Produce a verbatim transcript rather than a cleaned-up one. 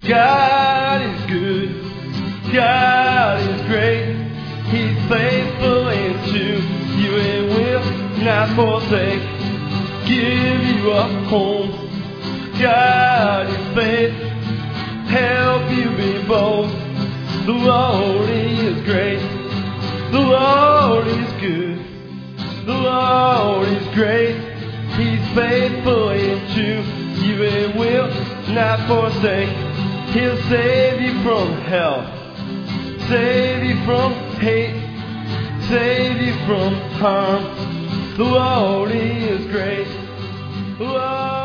God is good, God is great. He's faithful and true, you and will not forsake. Give you a home, God is faithful, help you be bold. The Lord is great, the Lord is good, the Lord is great. He's faithful and true, you and will not forsake. He'll save you from hell, save you from hate, save you from harm. The Lord is great, the Lord